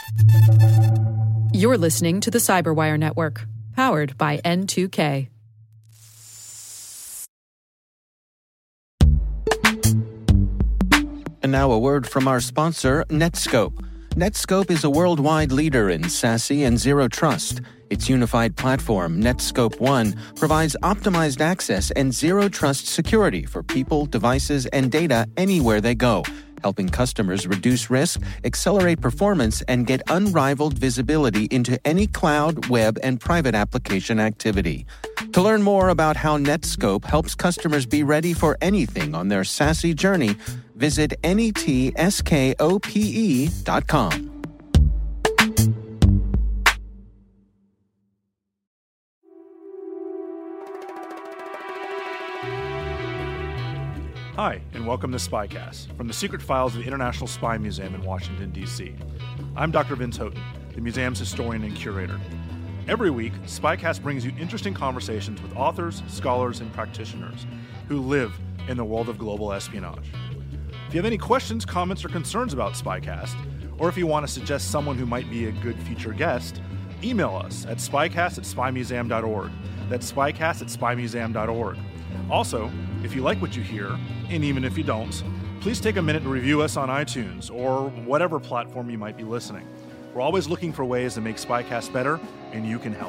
You're listening to the Cyberwire Network, powered by N2K. And now a word from our sponsor, Netskope. Netskope is a worldwide leader in SASE and Zero Trust. Its unified platform, Netskope One, provides optimized access and Zero Trust security for people, devices, and data anywhere they go, helping customers reduce risk, accelerate performance, and get unrivaled visibility into any cloud, web, and private application activity. To learn more about how Netskope helps customers be ready for anything on their SASE journey, visit netskope.com. Hi, and welcome to Spycast, from the secret files of the International Spy Museum in Washington, D.C. I'm Dr. Vince Houghton, the museum's historian and curator. Every week, Spycast brings you interesting conversations with authors, scholars, and practitioners who live in the world of global espionage. If you have any questions, comments, or concerns about Spycast, or if you want to suggest someone who might be a good future guest, email us at spycast@spymuseum.org. That's spycast@spymuseum.org. Also, if you like what you hear, and even if you don't, please take a minute to review us on iTunes or whatever platform you might be listening. We're always looking for ways to make Spycast better, and you can help.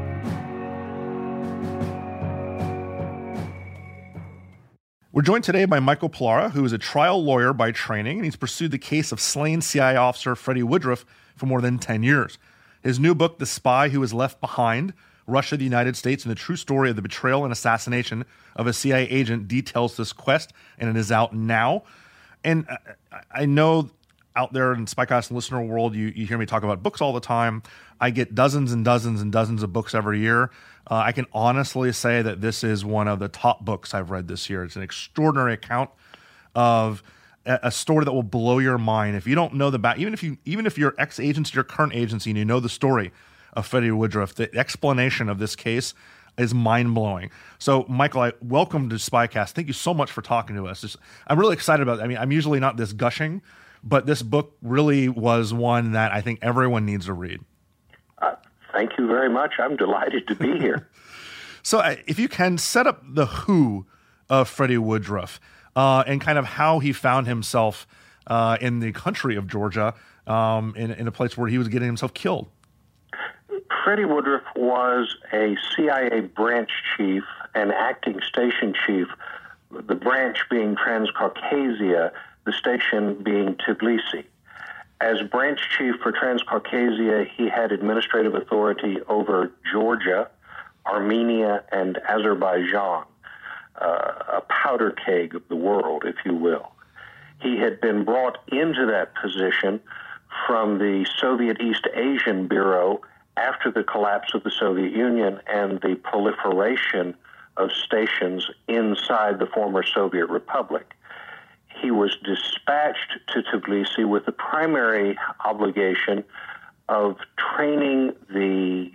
We're joined today by Michael Pullara, who is a trial lawyer by training, and he's pursued the case of slain CIA officer Freddie Woodruff for more than 10 years. His new book, The Spy Who Was Left Behind, Russia, the United States, and the True Story of the Betrayal and Assassination of a CIA Agent, details this quest, and it is out now. And I know out there in Spycast listener world, you hear me talk about books all the time. I get dozens and dozens and dozens of books every year. I can honestly say that this is one of the top books I've read this year. It's an extraordinary account of a story that will blow your mind. If you don't know even if you're ex-agency or current agency and you know the story of Freddie Woodruff, the explanation of this case is mind-blowing. So, Michael, welcome to Spycast. Thank you so much for talking to us. I'm really excited about it. I mean, I'm usually not this gushing, but this book really was one that I think everyone needs to read. Thank you very much. I'm delighted to be here. So, if you can, set up the who of Freddie Woodruff and kind of how he found himself in the country of Georgia, in a place where he was getting himself killed. Freddie Woodruff was a CIA branch chief and acting station chief, the branch being Transcaucasia, the station being Tbilisi. As branch chief for Transcaucasia, he had administrative authority over Georgia, Armenia, and Azerbaijan, a powder keg of the world, if you will. He had been brought into that position from the Soviet East Asian Bureau after the collapse of the Soviet Union and the proliferation of stations inside the former Soviet Republic. He was dispatched to Tbilisi with the primary obligation of training the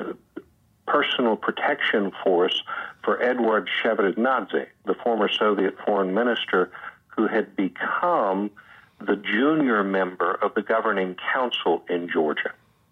personal protection force for Eduard Shevardnadze, the former Soviet foreign minister who had become the junior member of the governing council in Georgia.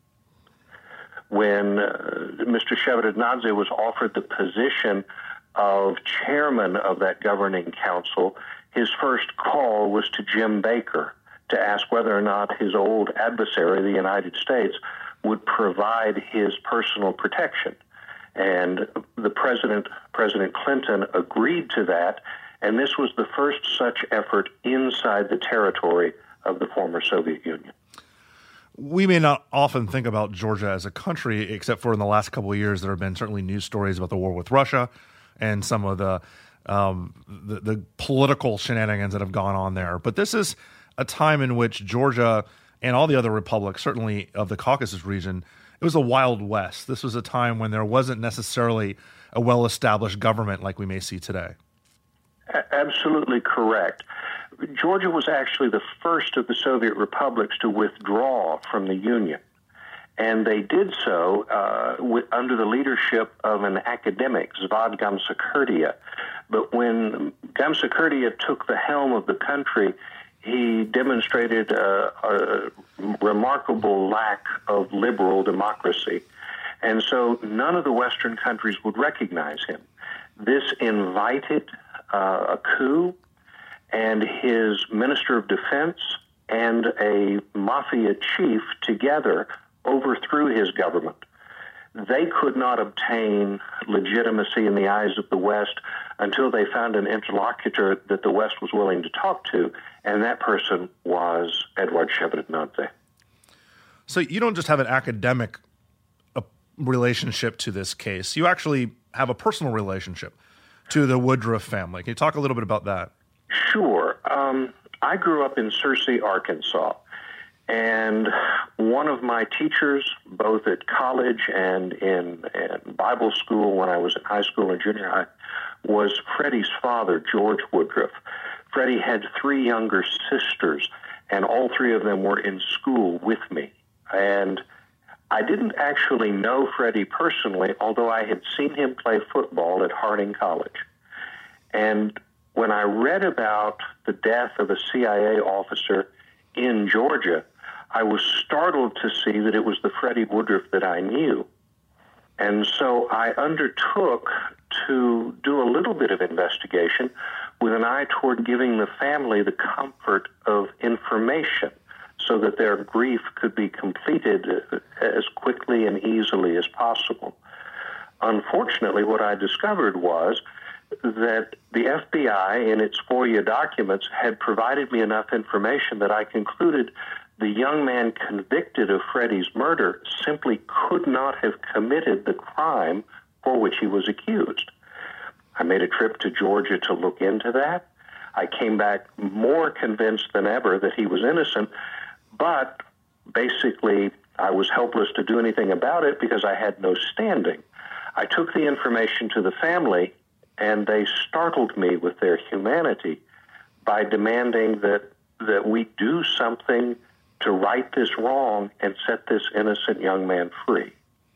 When Mr. Shevardnadze was offered the position of chairman of that governing council, his first call was to Jim Baker to ask whether or not his old adversary, the United States, would provide his personal protection. And the President Clinton, agreed to that, and this was the first such effort inside the territory of the former Soviet Union. We may not often think about Georgia as a country, except for in the last couple of years, there have been certainly news stories about the war with Russia and some of the political shenanigans that have gone on there. But this is a time in which Georgia and all the other republics, certainly of the Caucasus region, it was a Wild West. This was a time when there wasn't necessarily a well-established government like we may see today. Absolutely correct. Georgia was actually the first of the Soviet republics to withdraw from the Union. And they did so under the leadership of an academic, Zvad Gamsakhurdia. But when Gamsakhurdia took the helm of the country, he demonstrated a remarkable lack of liberal democracy. And so none of the Western countries would recognize him. This invited a coup, and his Minister of Defense and a mafia chief together overthrew his government. They could not obtain legitimacy in the eyes of the West until they found an interlocutor that the West was willing to talk to, and that person was Eduard Shevardnadze. So you don't just have an academic relationship to this case. You actually have a personal relationship to the Woodruff family. Can you talk a little bit about that? Sure. I grew up in Searcy, Arkansas, and one of my teachers, both at college and in Bible school when I was in high school and junior high, was Freddie's father, George Woodruff. Freddie had 3 younger sisters, and all 3 of them were in school with me. And I didn't actually know Freddie personally, although I had seen him play football at Harding College. And when I read about the death of a CIA officer in Georgia, I was startled to see that it was the Freddie Woodruff that I knew. And so I undertook to do a little bit of investigation with an eye toward giving the family the comfort of information so that their grief could be completed as quickly and easily as possible. Unfortunately, what I discovered was that the FBI, in its FOIA documents, had provided me enough information that I concluded the young man convicted of Freddie's murder simply could not have committed the crime for which he was accused. I made a trip to Georgia to look into that. I came back more convinced than ever that he was innocent, but basically I was helpless to do anything about it because I had no standing. I took the information to the family, and they startled me with their humanity by demanding that we do something to right this wrong and set this innocent young man free.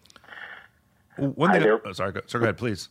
Go ahead, please.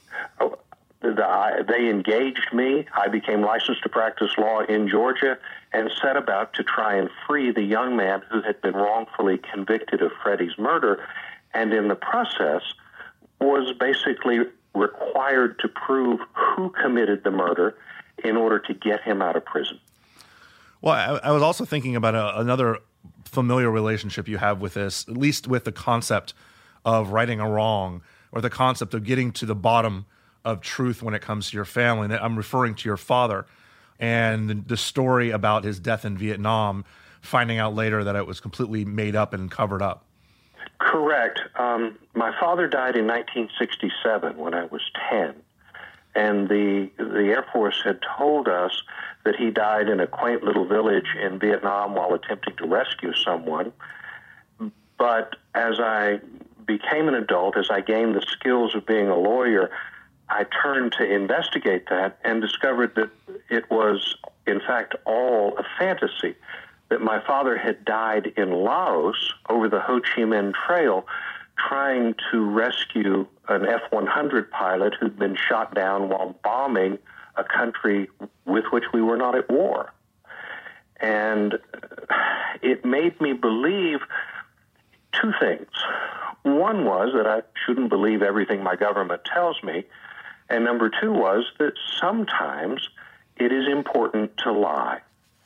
They engaged me. I became licensed to practice law in Georgia and set about to try and free the young man who had been wrongfully convicted of Freddie's murder, and in the process was basically required to prove who committed the murder in order to get him out of prison. Well, I was also thinking about another familiar relationship you have with this, at least with the concept of righting a wrong, or the concept of getting to the bottom of truth when it comes to your family. And I'm referring to your father and the story about his death in Vietnam, finding out later that it was completely made up and covered up. Correct. My father died in 1967 when I was 10, and the Air Force had told us that he died in a quaint little village in Vietnam while attempting to rescue someone. But as I became an adult, as I gained the skills of being a lawyer, I turned to investigate that and discovered that it was, in fact, all a fantasy, that my father had died in Laos over the Ho Chi Minh Trail trying to rescue an F-100 pilot who'd been shot down while bombing a country with which we were not at war. And it made me believe 2 things. One was that I shouldn't believe everything my government tells me, and number 2 was that sometimes it is important to lie.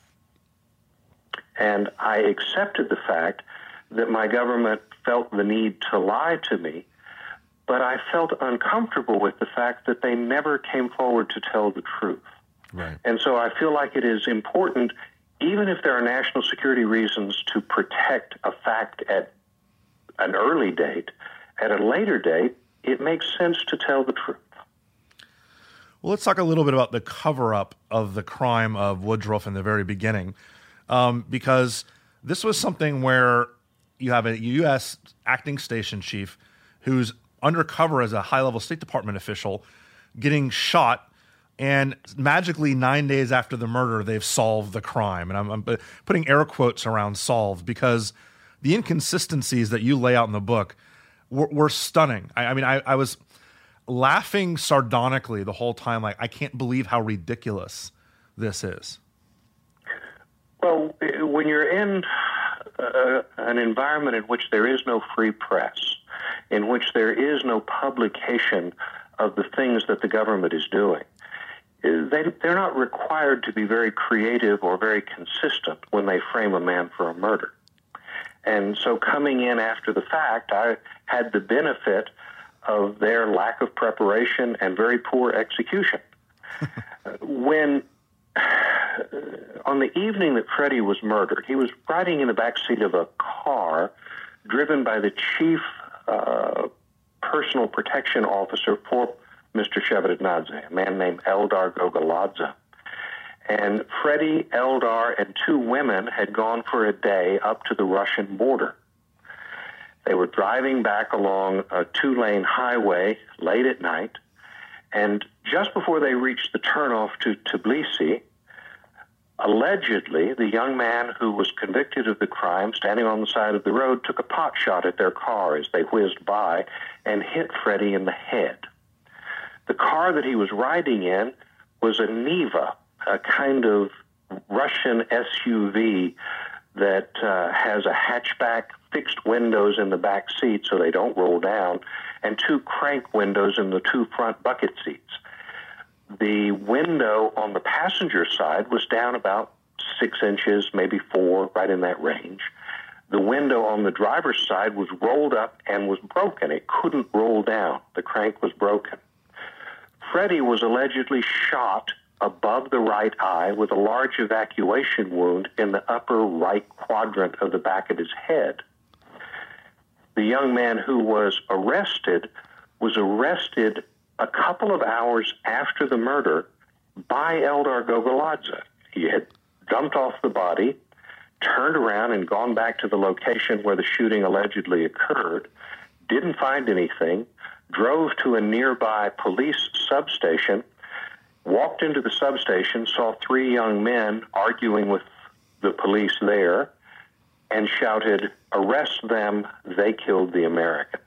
And I accepted the fact that my government felt the need to lie to me, but I felt uncomfortable with the fact that they never came forward to tell the truth. Right. And so I feel like it is important, even if there are national security reasons to protect a fact at an early date, at a later date, it makes sense to tell the truth. Well, let's talk a little bit about the cover-up of the crime of Woodruff in the very beginning, because this was something where you have a U.S. acting station chief who's undercover as a high-level State Department official getting shot, and magically 9 days after the murder, they've solved the crime. And I'm putting air quotes around solved, because the inconsistencies that you lay out in the book were stunning. I was laughing sardonically the whole time, like, I can't believe how ridiculous this is. Well, when you're in an environment in which there is no free press, in which there is no publication of the things that the government is doing, they're not required to be very creative or very consistent when they frame a man for a murder. And so coming in after the fact, I had the benefit of their lack of preparation and very poor execution. When, on the evening that Freddie was murdered, he was riding in the backseat of a car driven by the chief personal protection officer for Mr. Shevardnadze, a man named Eldar Gogoladze. And Freddie, Eldar, and two women had gone for a day up to the Russian border. They were driving back along a two-lane highway late at night, and just before they reached the turnoff to Tbilisi, allegedly the young man who was convicted of the crime, standing on the side of the road, took a pot shot at their car as they whizzed by and hit Freddie in the head. The car that he was riding in was a Niva, a kind of Russian SUV that has a hatchback, fixed windows in the back seat so they don't roll down, and two crank windows in the two front bucket seats. The window on the passenger side was down about 6 inches, maybe 4, right in that range. The window on the driver's side was rolled up and was broken. It couldn't roll down. The crank was broken. Freddie was allegedly shot above the right eye with a large evacuation wound in the upper right quadrant of the back of his head. The young man who was arrested a couple of hours after the murder by Eldar Gogoladze. He had dumped off the body, turned around and gone back to the location where the shooting allegedly occurred, didn't find anything, drove to a nearby police substation, walked into the substation, saw 3 young men arguing with the police there, and shouted, "Arrest them, they killed the American."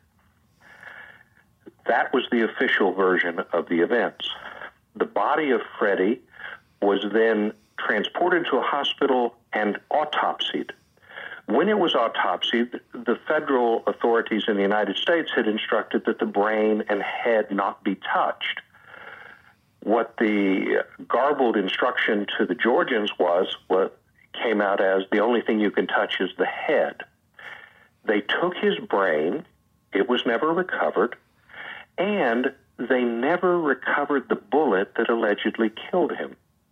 That was the official version of the events. The body of Freddie was then transported to a hospital and autopsied. When it was autopsied, the federal authorities in the United States had instructed that the brain and head not be touched. What the garbled instruction to the Georgians was what came out as the only thing you can touch is the head. They took his brain, it was never recovered, and they never recovered the bullet that allegedly killed him.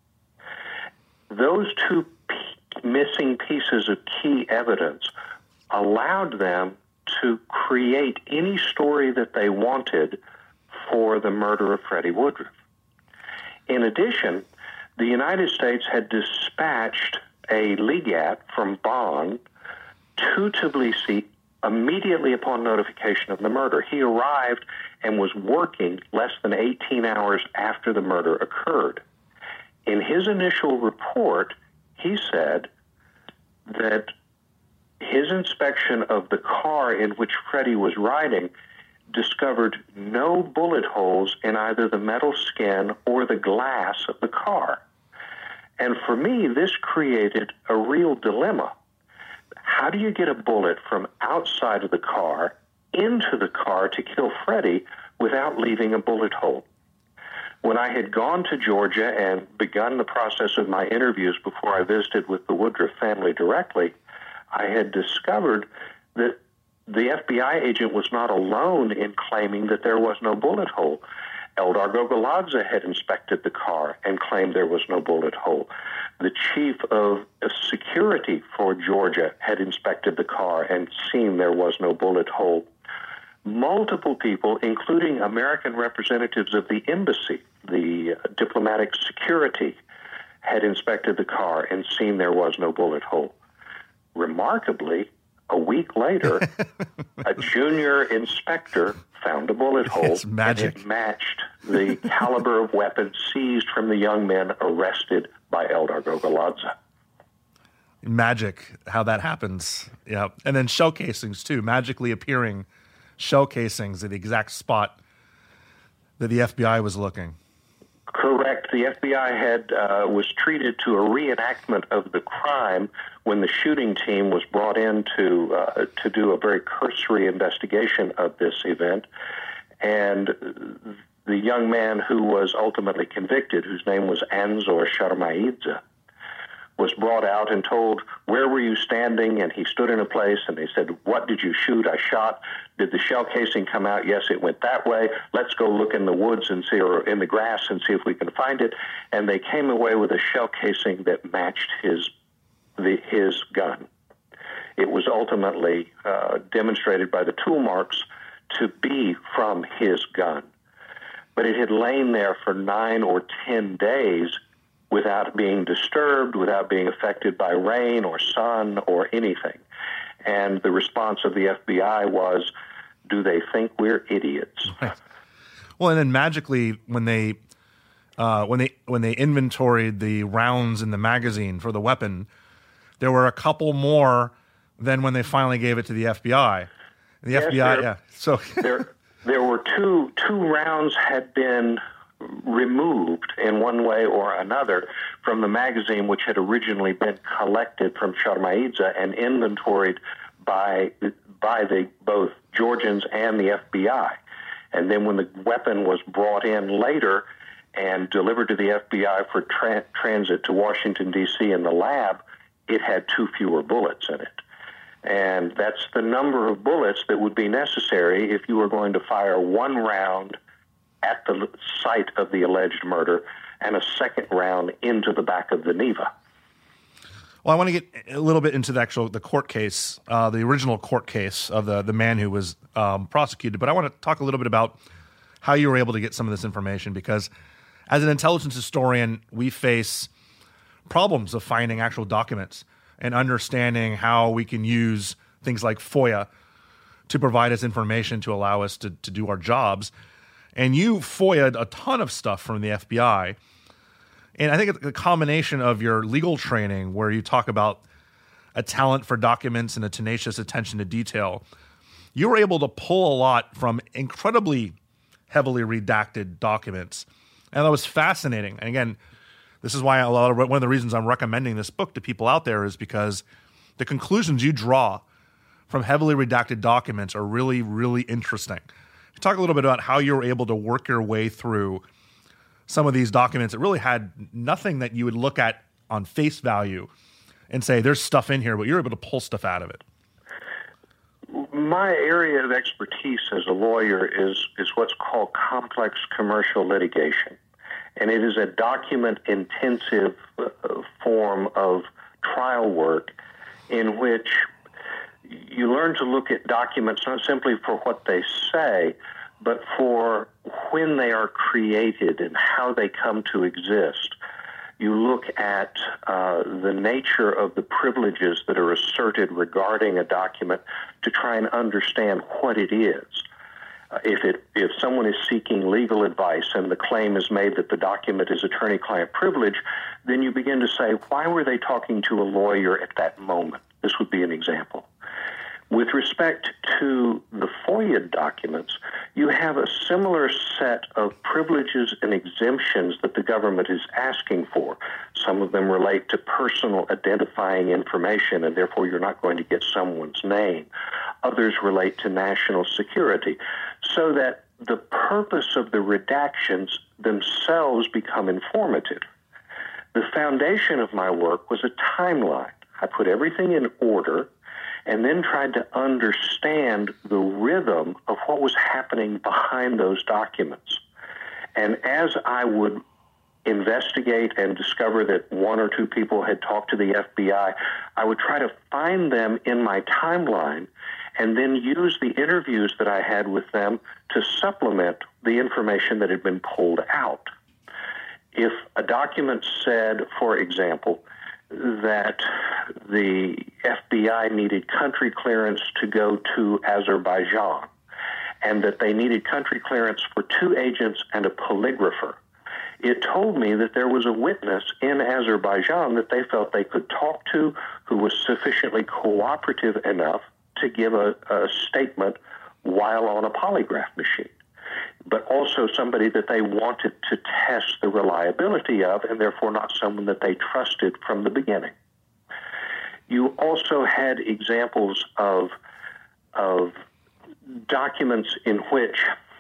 Those two missing pieces of key evidence allowed them to create any story that they wanted for the murder of Freddie Woodruff. In addition, the United States had dispatched a legat from Bonn to Tbilisi immediately upon notification of the murder. He arrived and was working less than 18 hours after the murder occurred. In his initial report, he said that his inspection of the car in which Freddie was riding discovered no bullet holes in either the metal skin or the glass of the car. And for me, this created a real dilemma. How do you get a bullet from outside of the car into the car to kill Freddie without leaving a bullet hole? When I had gone to Georgia and begun the process of my interviews before I visited with the Woodruff family directly, I had discovered that the FBI agent was not alone in claiming that there was no bullet hole. Eldar Gogoladze had inspected the car and claimed there was no bullet hole. The chief of security for Georgia had inspected the car and seen there was no bullet hole. Multiple people, including American representatives of the embassy, the diplomatic security, had inspected the car and seen there was no bullet hole. Remarkably, a week later, a junior inspector found a bullet hole. It's magic. And it matched the caliber of weapons seized from the young men arrested by Eldar Gogoladze. Magic, how that happens. Yeah. And then shell casings, too, magically appearing shell casings at the exact spot that the FBI was looking. Correct. correct. The FBI was treated to a reenactment of the crime when the shooting team was brought in to do a very cursory investigation of this event. And the young man who was ultimately convicted, whose name was Anzor Sharmaidze, was brought out and told, where were you standing? And he stood in a place, and they said, what did you shoot? I shot. Did the shell casing come out? Yes, it went that way. Let's go look in the woods and see, or in the grass, and see if we can find it. And they came away with a shell casing that matched his gun. It was ultimately demonstrated by the tool marks to be from his gun. But it had lain there for 9 or 10 days without being disturbed, without being affected by rain or sun or anything. And the response of the FBI was, do they think we're idiots? Right. Well, and then magically, when they inventoried the rounds in the magazine for the weapon, there were a couple more than when they finally gave it to the FBI. The yes, FBI, yeah. So there were two rounds had been removed in one way or another from the magazine, which had originally been collected from Sharmaidze and inventoried by both Georgians and the FBI. And then when the weapon was brought in later and delivered to the FBI for transit to Washington, D.C. in the lab, it had 2 fewer bullets in it. And that's the number of bullets that would be necessary if you were going to fire 1 round at the site of the alleged murder and a second round into the back of the Neva. Well, I want to get a little bit into the court case, the original court case of the man who was prosecuted. But I want to talk a little bit about how you were able to get some of this information, because as an intelligence historian, we face problems of finding actual documents and understanding how we can use things like FOIA to provide us information to allow us to do our jobs. And you FOIA'd a ton of stuff from the FBI. And I think it's a combination of your legal training, where you talk about a talent for documents and a tenacious attention to detail. You were able to pull a lot from incredibly heavily redacted documents. And that was fascinating. And again, this is why one of the reasons I'm recommending this book to people out there is because the conclusions you draw from heavily redacted documents are really, really interesting. Talk a little bit about how you were able to work your way through some of these documents that really had nothing that you would look at on face value and say, there's stuff in here, but you're able to pull stuff out of it. My area of expertise as a lawyer is what's called complex commercial litigation. And it is a document-intensive form of trial work in which you learn to look at documents not simply for what they say, but for when they are created and how they come to exist. You look at the nature of the privileges that are asserted regarding a document to try and understand what it is. If someone is seeking legal advice and the claim is made that the document is attorney-client privilege, then you begin to say, why were they talking to a lawyer at that moment? This would be an example. With respect to the FOIA documents, you have a similar set of privileges and exemptions that the government is asking for. Some of them relate to personal identifying information, and therefore you're not going to get someone's name. Others relate to national security, so that the purpose of the redactions themselves become informative. The foundation of my work was a timeline. I put everything in order and then tried to understand the rhythm of what was happening behind those documents. And as I would investigate and discover that 1 or 2 people had talked to the FBI, I would try to find them in my timeline and then use the interviews that I had with them to supplement the information that had been pulled out. If a document said, for example, that the FBI needed country clearance to go to Azerbaijan, and that they needed country clearance for 2 agents and a polygrapher, it told me that there was a witness in Azerbaijan that they felt they could talk to who was sufficiently cooperative enough to give a statement while on a polygraph machine. but also somebody that they wanted to test the reliability of, and therefore not someone that they trusted from the beginning. You also had examples of documents in which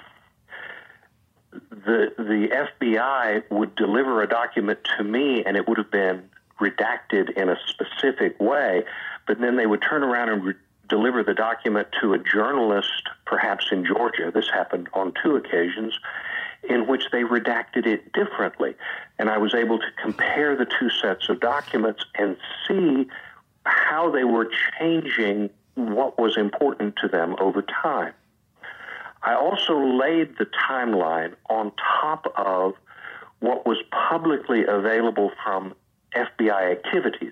the FBI would deliver a document to me, and it would have been redacted in a specific way, but then they would turn around and deliver the document to a journalist, perhaps in Georgia. This happened on 2 occasions, in which they redacted it differently. And I was able to compare the 2 sets of documents and see how they were changing what was important to them over time. I also laid the timeline on top of what was publicly available from FBI activities.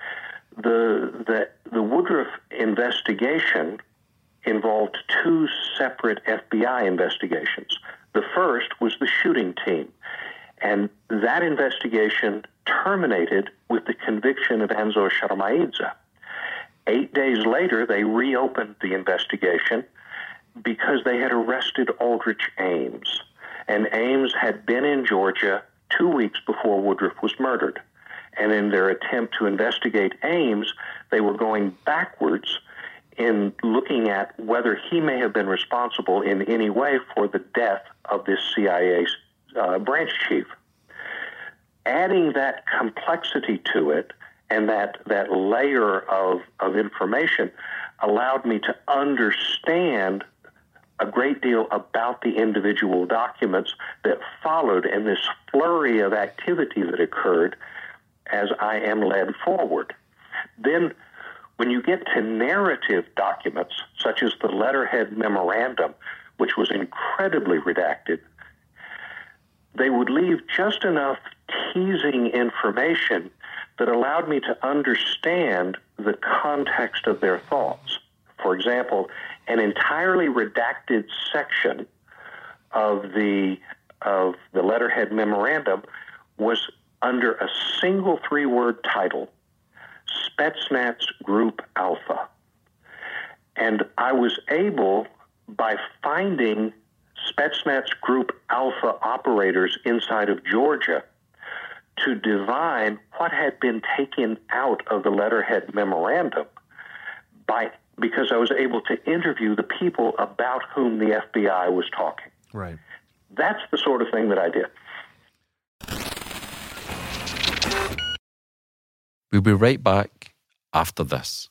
The Woodruff investigation involved 2 separate FBI investigations. The first was the shooting team, and that investigation terminated with the conviction of Anzor Sharmaidze. 8 days later, they reopened the investigation because they had arrested Aldrich Ames, and Ames had been in Georgia 2 weeks before Woodruff was murdered. And in their attempt to investigate Ames, they were going backwards in looking at whether he may have been responsible in any way for the death of this CIA branch chief. Adding that complexity to it and that layer of information allowed me to understand a great deal about the individual documents that followed and this flurry of activity that occurred as I am led forward. Then, when you get to narrative documents, such as the letterhead memorandum, which was incredibly redacted, they would leave just enough teasing information that allowed me to understand the context of their thoughts. For example, an entirely redacted section of the letterhead memorandum was under a single 3-word title, Spetsnaz Group Alpha. And I was able, by finding Spetsnaz Group Alpha operators inside of Georgia, to divine what had been taken out of the letterhead memorandum because I was able to interview the people about whom the FBI was talking. Right. That's the sort of thing that I did. We'll be right back after this.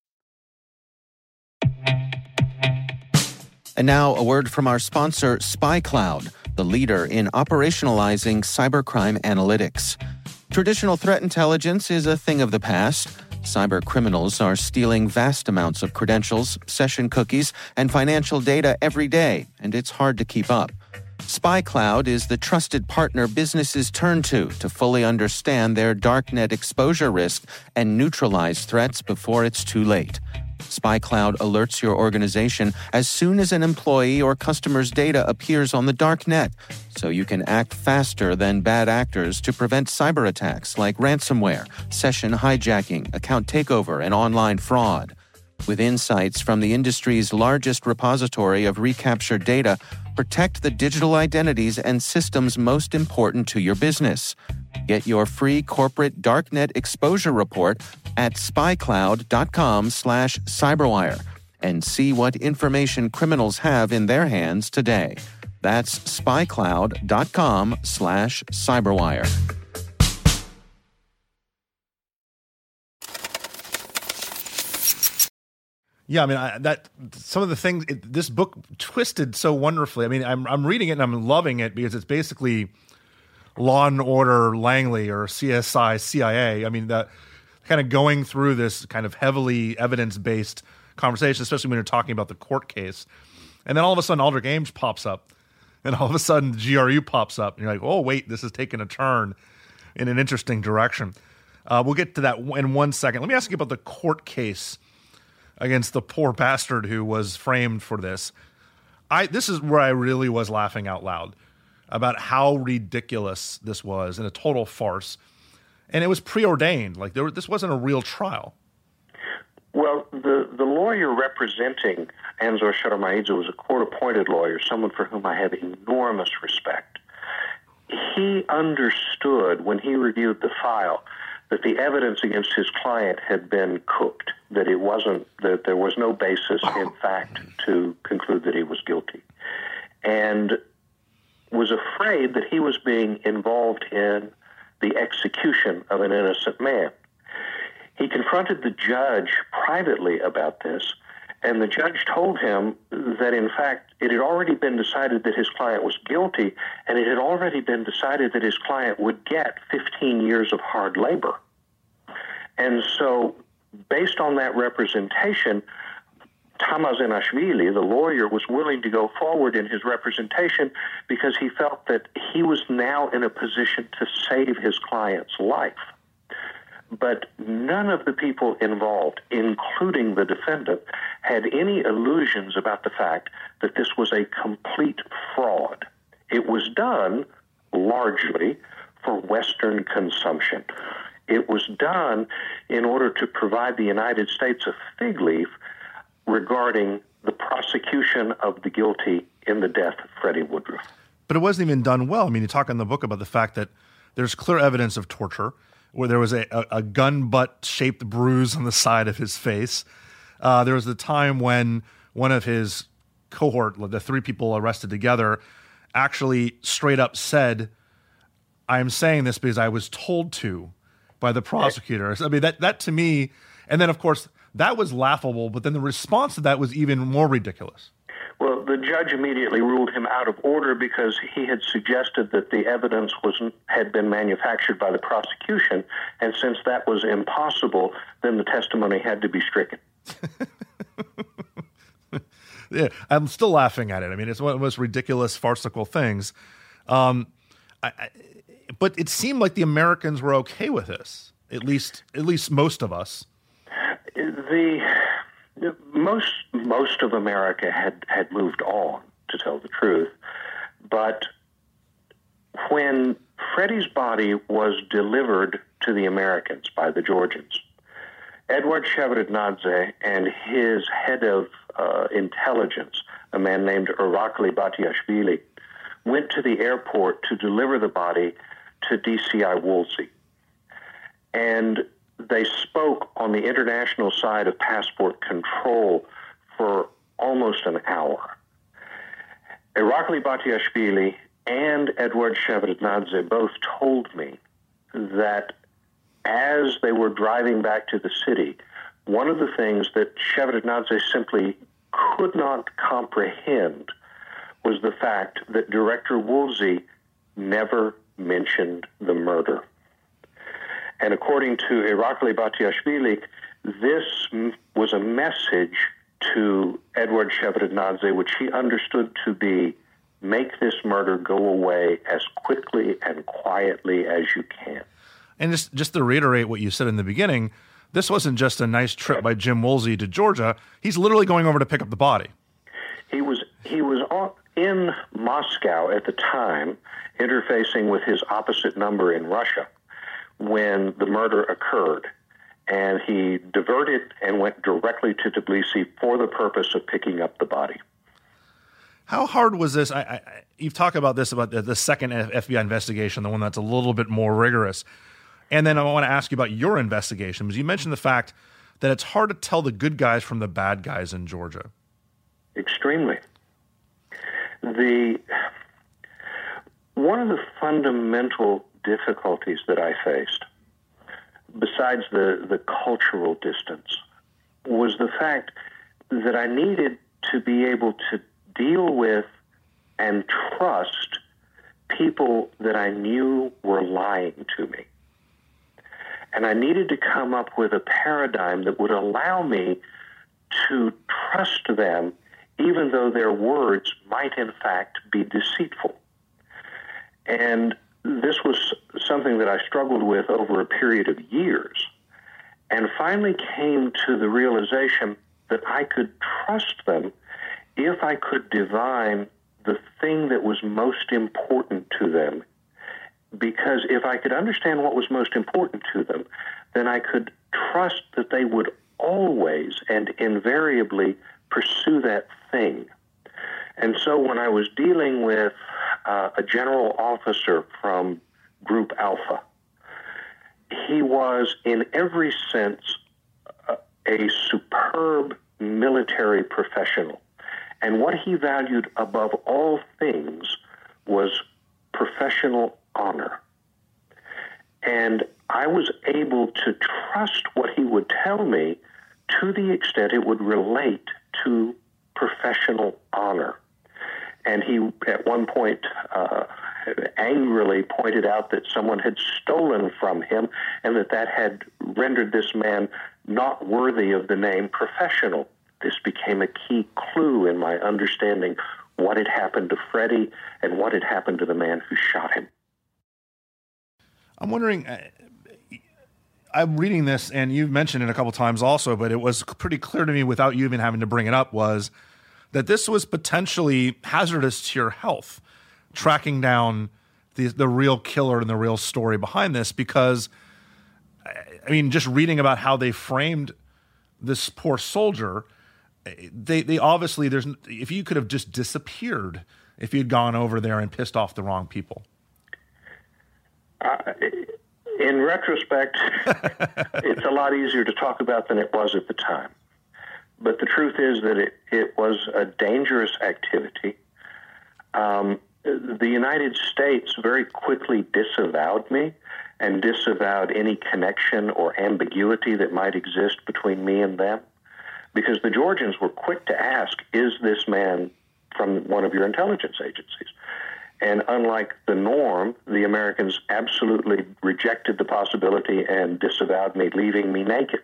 And now a word from our sponsor, SpyCloud, the leader in operationalizing cybercrime analytics. Traditional threat intelligence is a thing of the past. Cyber criminals are stealing vast amounts of credentials, session cookies, and financial data every day, and it's hard to keep up. SpyCloud is the trusted partner businesses turn to fully understand their darknet exposure risk and neutralize threats before it's too late. SpyCloud alerts your organization as soon as an employee or customer's data appears on the darknet, so you can act faster than bad actors to prevent cyber attacks like ransomware, session hijacking, account takeover, and online fraud. With insights from the industry's largest repository of recaptured data, protect the digital identities and systems most important to your business. Get your free corporate darknet exposure report at spycloud.com/cyberwire and see what information criminals have in their hands today. That's spycloud.com/cyberwire. Yeah, I mean, some of the things this book twisted so wonderfully. I mean, I'm reading it and I'm loving it because it's basically Law and Order Langley or CSI CIA. I mean, the kind of going through this kind of heavily evidence-based conversation, especially when you're talking about the court case. And then all of a sudden, Aldrich Ames pops up, and all of a sudden, GRU pops up, and you're like, oh, wait, this is taking a turn in an interesting direction. We'll get to that in 1 second. Let me ask you about the court case against the poor bastard who was framed for this. This is where I really was laughing out loud about how ridiculous this was and a total farce. And it was preordained. Like this wasn't a real trial. Well, the lawyer representing Anzor Shoromaidze was a court-appointed lawyer, someone for whom I have enormous respect. He understood when he reviewed the file that the evidence against his client had been cooked, that there was no basis, in fact, to conclude that he was guilty, and was afraid that he was being involved in the execution of an innocent man. He confronted the judge privately about this, and the judge told him that, in fact, it had already been decided that his client was guilty, and it had already been decided that his client would get 15 years of hard labor. And so, based on that representation, Tamar Zenashvili, the lawyer, was willing to go forward in his representation because he felt that he was now in a position to save his client's life. But none of the people involved, including the defendant, had any illusions about the fact that this was a complete fraud. It was done largely for Western consumption. It was done in order to provide the United States a fig leaf regarding the prosecution of the guilty in the death of Freddie Woodruff. But it wasn't even done well. I mean, you talk in the book about the fact that there's clear evidence of torture, where there was a gun butt-shaped bruise on the side of his face. There was the time when one of his cohort, the three people arrested together, actually straight up said, "I am saying this because I was told to by the prosecutors." I mean, that to me, and then, of course, that was laughable, but then the response to that was even more ridiculous. Well, the judge immediately ruled him out of order because he had suggested that the evidence had been manufactured by the prosecution, and since that was impossible, then the testimony had to be stricken. Yeah, I'm still laughing at it. I mean, it's one of the most ridiculous, farcical things. But it seemed like the Americans were okay with this, at least most of us. Most of America had moved on, to tell the truth. But when Freddie's body was delivered to the Americans by the Georgians, Edward Shevardnadze and his head of intelligence, a man named Irakli Batiashvili, went to the airport to deliver the body to DCI Woolsey. And they spoke on the international side of passport control for almost an hour. Irakli Batiashvili and Edward Shevardnadze both told me that as they were driving back to the city, one of the things that Shevardnadze simply could not comprehend was the fact that Director Woolsey never mentioned the murder. And according to Irakli Batiashvili, this was a message to Edward Shevardnadze, which he understood to be, make this murder go away as quickly and quietly as you can. And just to reiterate what you said in the beginning, this wasn't just a nice trip by Jim Woolsey to Georgia. He's literally going over to pick up the body. He was in Moscow at the time, interfacing with his opposite number in Russia when the murder occurred. And he diverted and went directly to Tbilisi for the purpose of picking up the body. How hard was this? You've talked about this, about the second FBI investigation, the one that's a little bit more rigorous. And then I want to ask you about your investigation, because you mentioned the fact that it's hard to tell the good guys from the bad guys in Georgia. Extremely. One of the fundamental difficulties that I faced, besides the cultural distance, was the fact that I needed to be able to deal with and trust people that I knew were lying to me. And I needed to come up with a paradigm that would allow me to trust them, even though their words might in fact be deceitful. And this was something that I struggled with over a period of years, and finally came to the realization that I could trust them if I could divine the thing that was most important to them. Because if I could understand what was most important to them, then I could trust that they would always and invariably pursue that thing. And so when I was dealing with a general officer from Group Alpha, he was in every sense a superb military professional. And what he valued above all things was professional honor. And I was able to trust what he would tell me to the extent it would relate to professional honor. And he, at one point, angrily pointed out that someone had stolen from him and that had rendered this man not worthy of the name professional. This became a key clue in my understanding what had happened to Freddie and what had happened to the man who shot him. I'm wondering, I'm reading this, and you've mentioned it a couple times also, but it was pretty clear to me without you even having to bring it up, was that this was potentially hazardous to your health, tracking down the real killer and the real story behind this, because, I mean, just reading about how they framed this poor soldier, they obviously, if you could have just disappeared if you'd gone over there and pissed off the wrong people. In retrospect, it's a lot easier to talk about than it was at the time. But the truth is that it was a dangerous activity. The United States very quickly disavowed me and disavowed any connection or ambiguity that might exist between me and them, because the Georgians were quick to ask, is this man from one of your intelligence agencies? And unlike the norm, the Americans absolutely rejected the possibility and disavowed me, leaving me naked.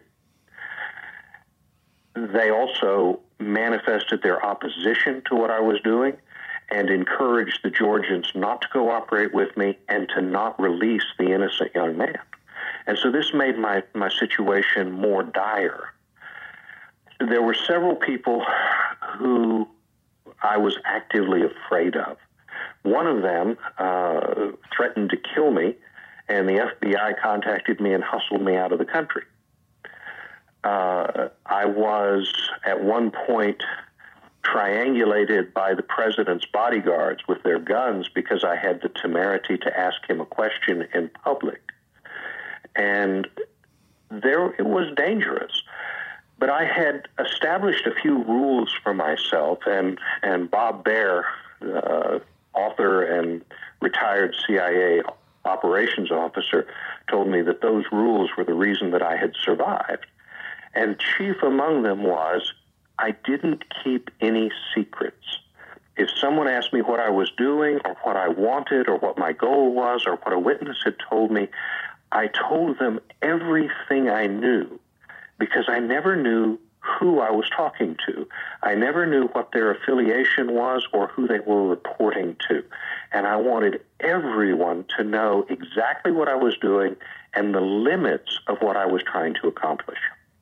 They also manifested their opposition to what I was doing and encouraged the Georgians not to cooperate with me and to not release the innocent young man. And so this made my situation more dire. There were several people who I was actively afraid of. One of them threatened to kill me, and the FBI contacted me and hustled me out of the country. I was, at one point, triangulated by the president's bodyguards with their guns because I had the temerity to ask him a question in public. And it was dangerous. But I had established a few rules for myself, and Bob Baer, author and retired CIA operations officer, told me that those rules were the reason that I had survived. And chief among them was, I didn't keep any secrets. If someone asked me what I was doing or what I wanted or what my goal was or what a witness had told me, I told them everything I knew, because I never knew who I was talking to. I never knew what their affiliation was or who they were reporting to. And I wanted everyone to know exactly what I was doing and the limits of what I was trying to accomplish.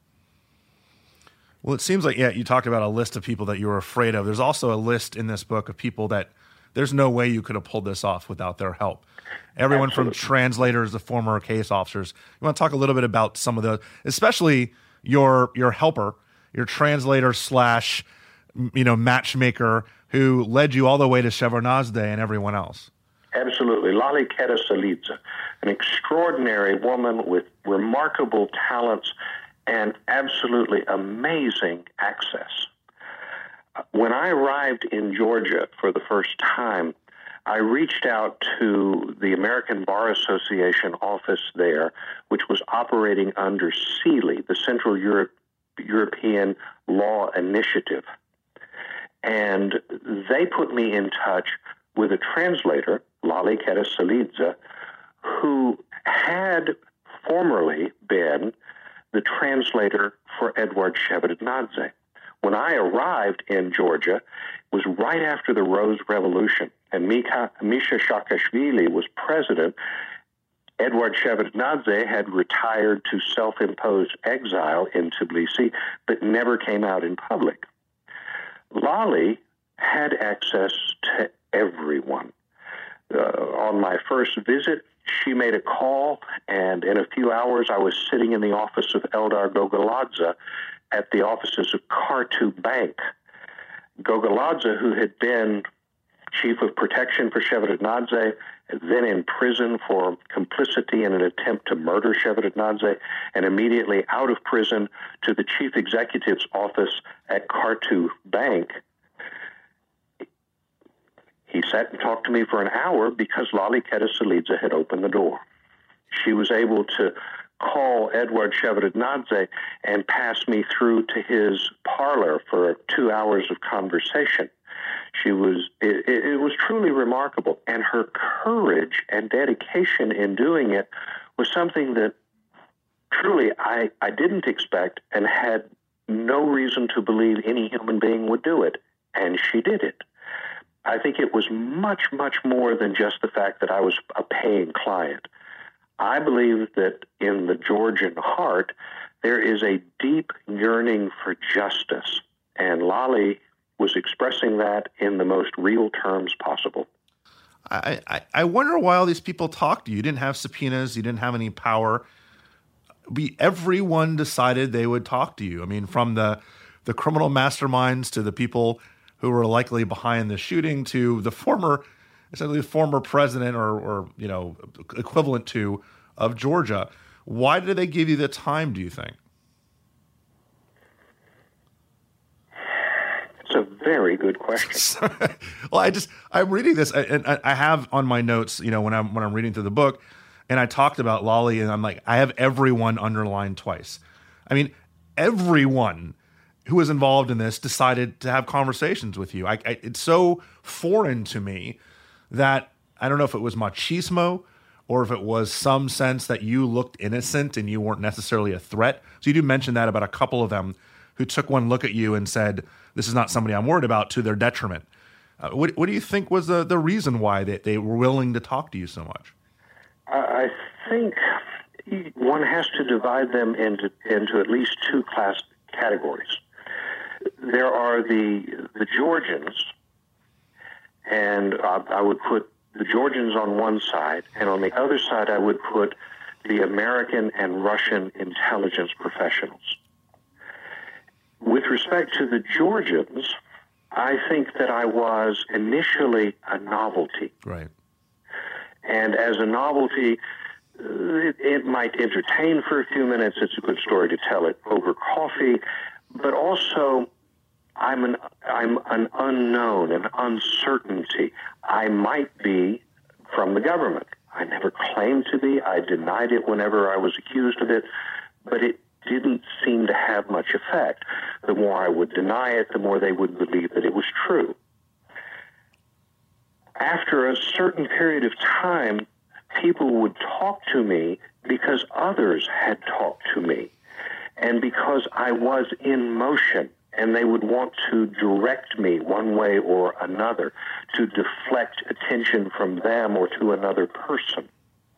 Well, it seems like, yeah, you talked about a list of people that you were afraid of. There's also a list in this book of people that there's no way you could have pulled this off without their help. Everyone Absolutely. From translators to former case officers. You want to talk a little bit about some of the, especially your helper, your translator slash, matchmaker who led you all the way to Shevardnadze and everyone else. Absolutely. Lale Keresalidze, an extraordinary woman with remarkable talents and absolutely amazing access. When I arrived in Georgia for the first time, I reached out to the American Bar Association office there, which was operating under CELI, the Central European Law Initiative. And they put me in touch with a translator, Lale Keresalidze, who had formerly been the translator for Eduard Shevardnadze. When I arrived in Georgia, it was right after the Rose Revolution, and Misha Saakashvili was president. Eduard Shevardnadze had retired to self-imposed exile in Tbilisi, but never came out in public. Lale had access to everyone. On my first visit, she made a call, and in a few hours I was sitting in the office of Eldar Gogoladze at the offices of Kartu Bank. Gogoladze, who had been chief of protection for Shevardnadze, then in prison for complicity in an attempt to murder Shevardnadze, and immediately out of prison to the chief executive's office at Kartu Bank. He sat and talked to me for an hour because Lale Kereselidze had opened the door. She was able to call Eduard Shevardnadze and pass me through to his parlor for 2 hours of conversation. It was truly remarkable, and her courage and dedication in doing it was something that truly I didn't expect and had no reason to believe any human being would do it, and she did it. I think it was much, much more than just the fact that I was a paying client. I believe that in the Georgian heart, there is a deep yearning for justice, and Lale was expressing that in the most real terms possible. I wonder why all these people talked to you. You didn't have subpoenas. You didn't have any power. Everyone decided they would talk to you. I mean, from the criminal masterminds to the people who were likely behind the shooting to the essentially the former president or equivalent to of Georgia. Why did they give you the time, do you think? It's a very good question. Well, I'm reading this, and I have on my notes, when I'm reading through the book, and I talked about Lale, and I'm like, I have everyone underlined twice. I mean, everyone who was involved in this decided to have conversations with you. It's so foreign to me that I don't know if it was machismo or if it was some sense that you looked innocent and you weren't necessarily a threat. So you do mention that about a couple of them who took one look at you and said, this is not somebody I'm worried about, to their detriment. What do you think was the reason why they were willing to talk to you so much? I think one has to divide them into at least two categories. There are the Georgians, and I would put the Georgians on one side, and on the other side I would put the American and Russian intelligence professionals. With respect to the Georgians, I think that I was initially a novelty. Right. And as a novelty, it might entertain for a few minutes. It's a good story to tell it over coffee. But also, I'm an unknown, an uncertainty. I might be from the government. I never claimed to be. I denied it whenever I was accused of it. But it didn't seem to have much effect. The more I would deny it, the more they would believe that it was true. After a certain period of time, people would talk to me because others had talked to me and because I was in motion, and they would want to direct me one way or another to deflect attention from them or to another person.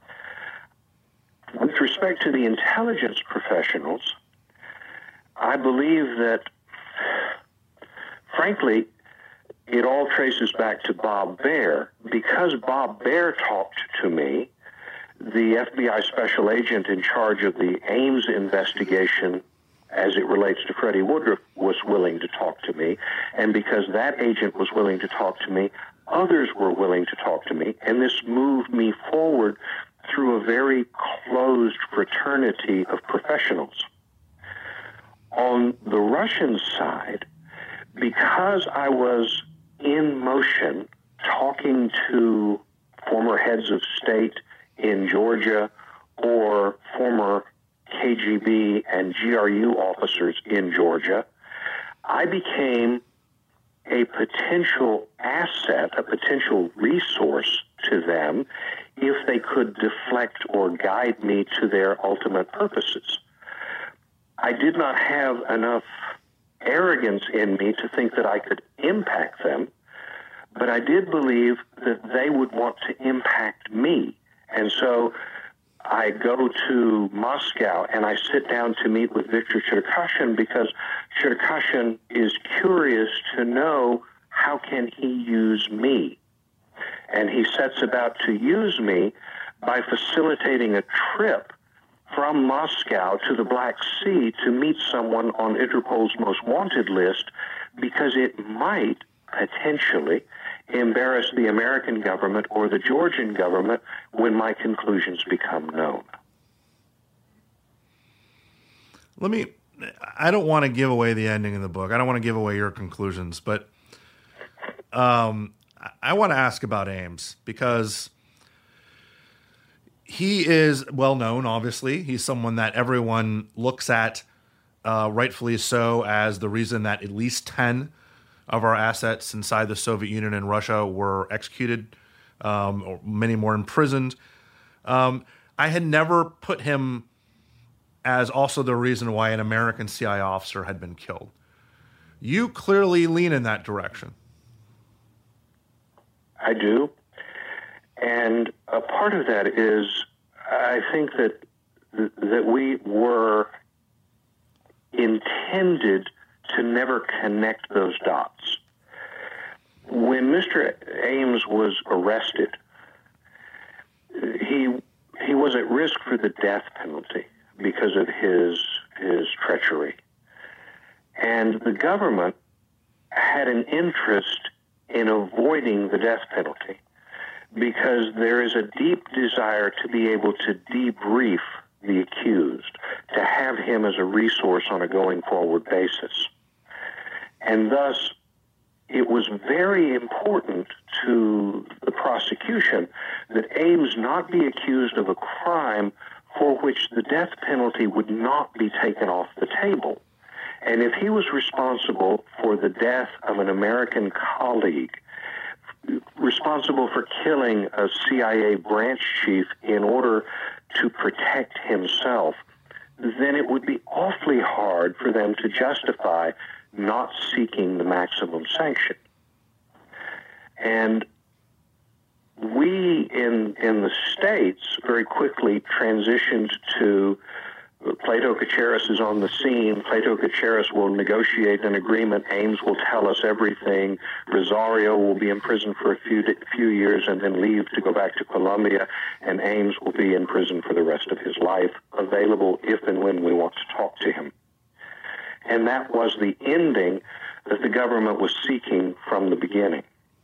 With respect to the intelligence professionals, I believe that, frankly, it all traces back to Bob Baer. Because Bob Baer talked to me, the FBI special agent in charge of the Ames investigation as it relates to Freddie Woodruff was willing to talk to me. And because that agent was willing to talk to me, others were willing to talk to me. And this moved me forward through a very closed fraternity of professionals. On the Russian side, because I was in motion talking to former heads of state in Georgia or former KGB and GRU officers in Georgia, I became a potential asset, a potential resource to them if they could deflect or guide me to their ultimate purposes. I did not have enough arrogance in me to think that I could impact them, but I did believe that they would want to impact me. And so I go to Moscow and I sit down to meet with Viktor Cherkashin because Cherkashin is curious to know how can he use me. And he sets about to use me by facilitating a trip from Moscow to the Black Sea to meet someone on Interpol's most wanted list, because it might potentially embarrass the American government or the Georgian government when my conclusions become known. I don't want to give away the ending of the book. I don't want to give away your conclusions, but I want to ask about Ames, because he is well known, obviously. He's someone that everyone looks at, rightfully so, as the reason that at least 10 of our assets inside the Soviet Union and Russia were executed, or many more imprisoned. I had never put him as also the reason why an American CIA officer had been killed. You clearly lean in that direction. I do. And a part of that is, I think that we were intended to never connect those dots. When Mr. Ames was arrested, he was at risk for the death penalty because of his treachery. And the government had an interest in avoiding the death penalty, because there is a deep desire to be able to debrief the accused, to have him as a resource on a going forward basis. And thus, it was very important to the prosecution that Ames not be accused of a crime for which the death penalty would not be taken off the table. And if he was responsible for the death of an American colleague, responsible for killing a CIA branch chief in order to protect himself, then it would be awfully hard for them to justify not seeking the maximum sanction. And we in the States very quickly transitioned to Plato Kacharis is on the scene. Plato Kacharis will negotiate an agreement. Ames will tell us everything. Rosario will be in prison for a few years and then leave to go back to Colombia, and Ames will be in prison for the rest of his life, available if and when we want to talk to him. And that was the ending that the government was seeking from the beginning.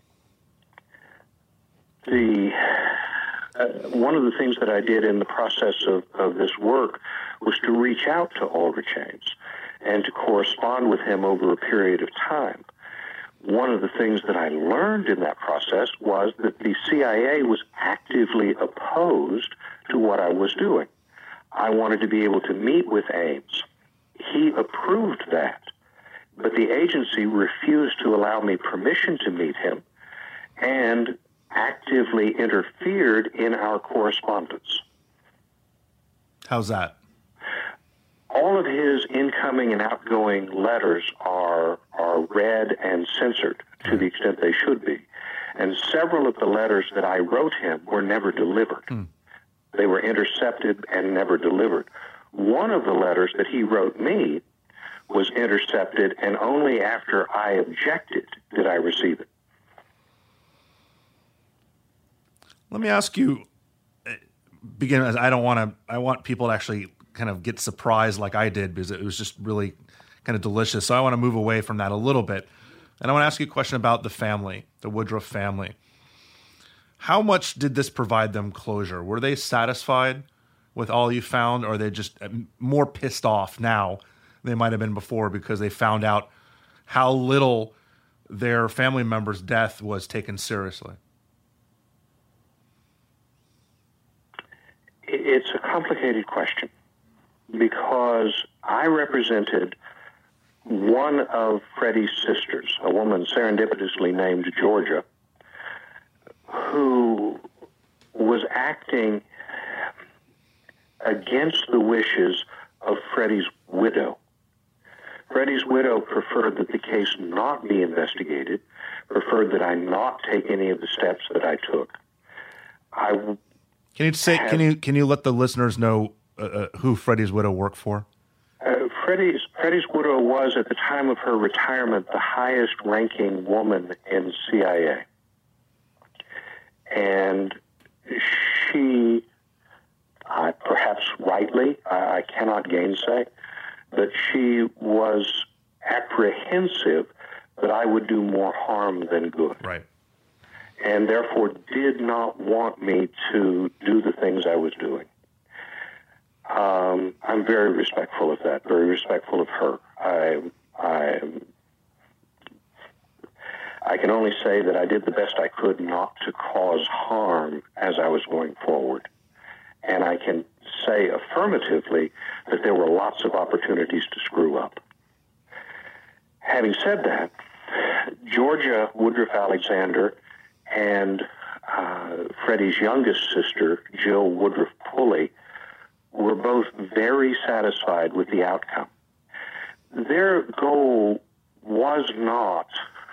One of the things that I did in the process of this work was to reach out to Aldrich Ames and to correspond with him over a period of time. One of the things that I learned in that process was that the CIA was actively opposed to what I was doing. I wanted to be able to meet with Ames. He approved that, but the agency refused to allow me permission to meet him and actively interfered in our correspondence. How's that? All of his incoming and outgoing letters are read and censored to the extent they should be. And several of the letters that I wrote him were never delivered. They were intercepted and never delivered. One of the letters that he wrote me was intercepted, and only after I objected did I receive it. Let me ask you, I want people to actually kind of get surprised like I did, because it was just really kind of delicious. So I want to move away from that a little bit. And I want to ask you a question about the family, the Woodruff family. How much did this provide them closure? Were they satisfied with all you found, or are they just more pissed off now than they might have been before because they found out how little their family member's death was taken seriously? It's a complicated question, because I represented one of Freddie's sisters, a woman serendipitously named Georgia, who was acting against the wishes of Freddie's widow. Freddie's widow preferred that the case not be investigated, preferred that I not take any of the steps that I took. Can you let the listeners know who Freddie's widow worked for? Freddie's widow was, at the time of her retirement, the highest-ranking woman in CIA. And she, perhaps rightly, I cannot gainsay, that she was apprehensive that I would do more harm than good. Right. And therefore did not want me to do the things I was doing. I'm very respectful of that, very respectful of her. I can only say that I did the best I could not to cause harm as I was going forward. And I can say affirmatively that there were lots of opportunities to screw up. Having said that, Georgia Woodruff Alexander and Freddie's youngest sister, Jill Woodruff Pulley, were both very satisfied with the outcome. Their goal was not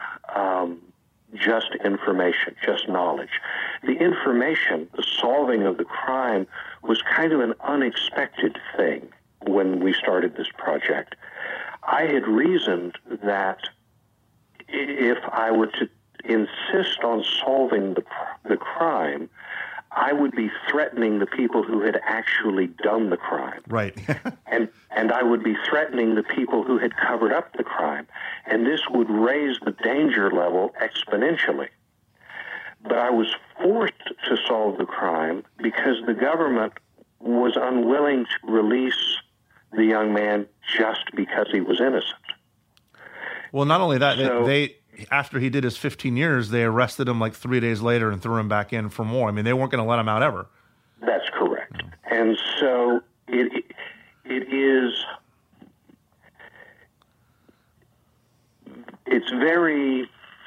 just information, just knowledge. The information, the solving of the crime, was kind of an unexpected thing when we started this project. I had reasoned that if I were to insist on solving the crime, I would be threatening the people who had actually done the crime. Right. and I would be threatening the people who had covered up the crime. And this would raise the danger level exponentially. But I was forced to solve the crime because the government was unwilling to release the young man just because he was innocent. Well, not only that, they after he did his 15 years, they arrested him like 3 days later and threw him back in for more. I mean, they weren't going to let him out ever. That's correct. And so it is, it's very,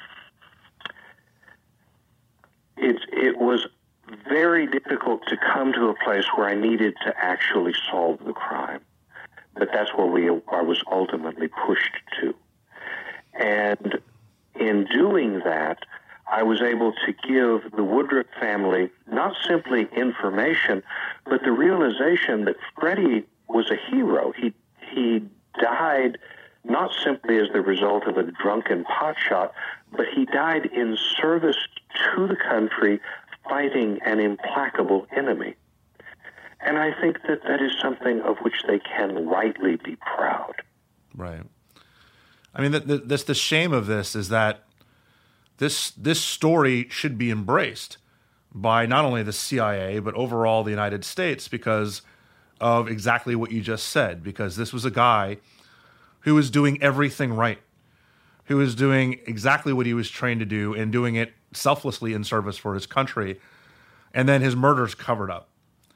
it was very difficult to come to a place where I needed to actually solve the crime. But that's where I was ultimately pushed to. And in doing that, I was able to give the Woodruff family not simply information, but the realization that Freddie was a hero. He died not simply as the result of a drunken potshot, but he died in service to the country, fighting an implacable enemy. And I think that that is something of which they can rightly be proud. Right. I mean, the shame of this is that this story should be embraced by not only the CIA, but overall the United States because of exactly what you just said, because this was a guy who was doing everything right, who was doing exactly what he was trained to do and doing it selflessly in service for his country, and then his murder's covered up.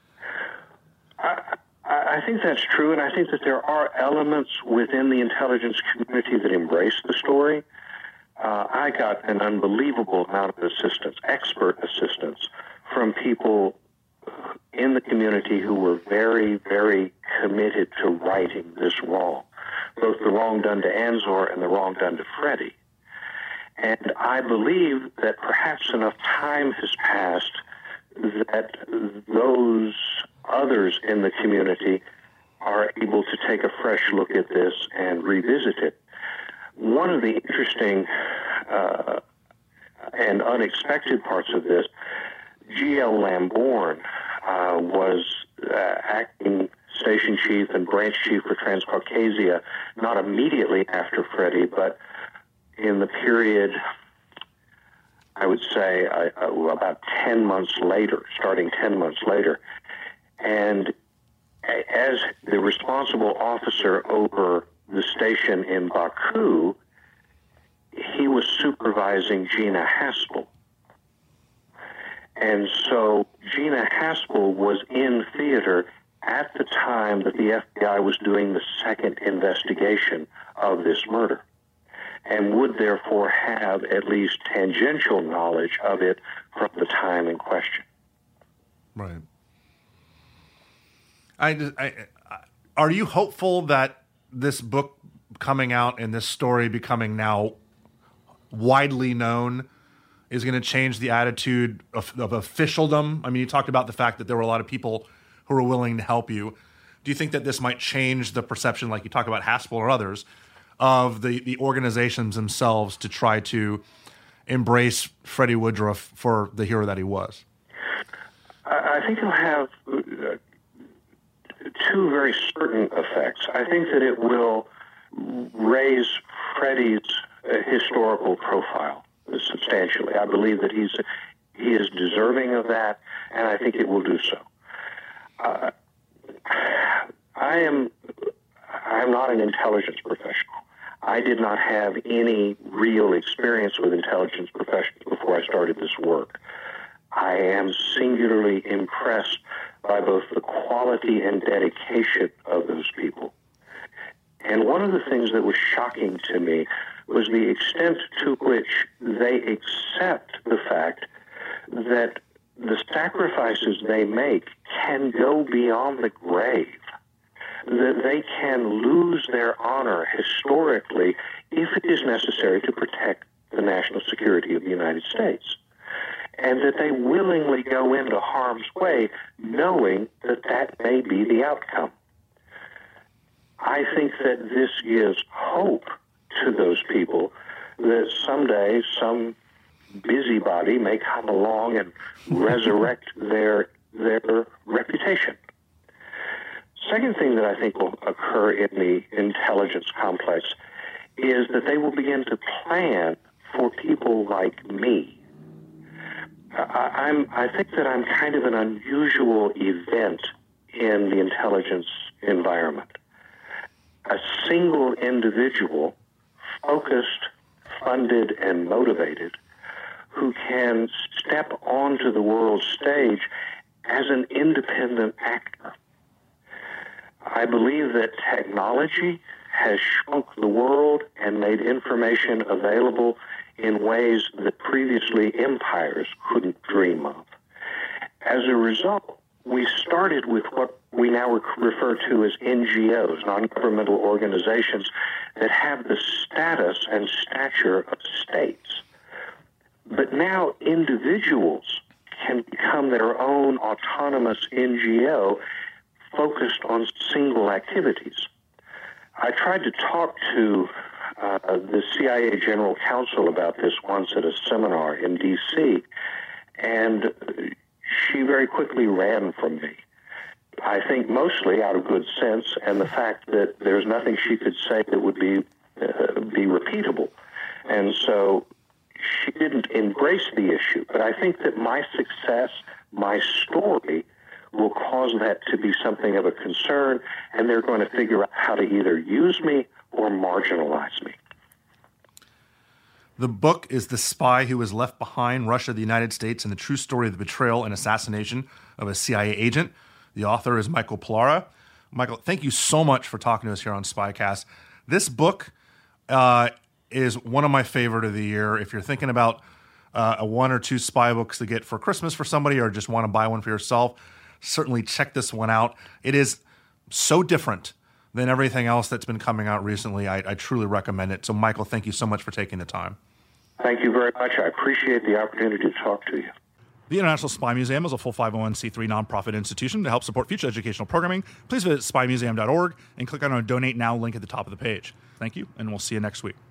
I think that's true, and I think that there are elements within the intelligence community that embrace the story. I got an unbelievable amount of assistance, expert assistance, from people in the community who were very, very committed to righting this wrong, both the wrong done to Anzor and the wrong done to Freddie. And I believe that perhaps enough time has passed that those others in the community are able to take a fresh look at this and revisit it. One of the interesting and unexpected parts of this, G.L. Lambourne was acting station chief and branch chief for Transcaucasia, not immediately after Freddie, but in the period, I would say, about 10 months later, starting 10 months later. And as the responsible officer over the station in Baku, he was supervising Gina Haspel. And so Gina Haspel was in theater at the time that the FBI was doing the second investigation of this murder, and would therefore have at least tangential knowledge of it from the time in question. Right. Are you hopeful that this book coming out and this story becoming now widely known is going to change the attitude of officialdom? I mean, you talked about the fact that there were a lot of people who were willing to help you. Do you think that this might change the perception, like you talk about Haspel or others, of the organizations themselves to try to embrace Freddie Woodruff for the hero that he was? I I think it'll have two very certain effects. I think that it will raise Freddie's historical profile substantially. I believe that he is deserving of that, and I think it will do so. I'm not an intelligence professional. I did not have any real experience with intelligence professionals before I started this work. I am singularly impressed by both the quality and dedication of those people. And one of the things that was shocking to me was the extent to which they accept the fact that the sacrifices they make can go beyond the grave, that they can lose their honor historically if it is necessary to protect the national security of the United States, and that they willingly go into harm's way knowing that that may be the outcome. I think that this gives hope to those people that someday some busybody may come along and resurrect their reputation. Second thing that I think will occur in the intelligence complex is that they will begin to plan for people like me. I think that I'm kind of an unusual event in the intelligence environment. A single individual, focused, funded, and motivated, who can step onto the world stage as an independent actor. I believe that technology has shrunk the world and made information available in ways that previously empires couldn't dream of. As a result, we started with what we now refer to as NGOs, non-governmental organizations, that have the status and stature of states. But now individuals can become their own autonomous NGO focused on single activities. I tried to talk to the CIA General Counsel about this once at a seminar in D.C., and she very quickly ran from me. I think mostly out of good sense and the fact that there's nothing she could say that would be repeatable. And so she didn't embrace the issue. But I think that my success, my story, will cause that to be something of a concern, and they're going to figure out how to either use me or marginalize me. The book is The Spy Who Was Left Behind, Russia, the United States, and the True Story of the Betrayal and Assassination of a CIA Agent. The author is Michael Pullara. Michael, thank you so much for talking to us here on Spycast. This book is one of my favorite of the year. If you're thinking about a one or two spy books to get for Christmas for somebody or just want to buy one for yourself, certainly check this one out. It is so different than everything else that's been coming out recently. I truly recommend it. So, Michael, thank you so much for taking the time. Thank you very much. I appreciate the opportunity to talk to you. The International Spy Museum is a full 501c3 nonprofit institution to help support future educational programming. Please visit spymuseum.org and click on our Donate Now link at the top of the page. Thank you, and we'll see you next week.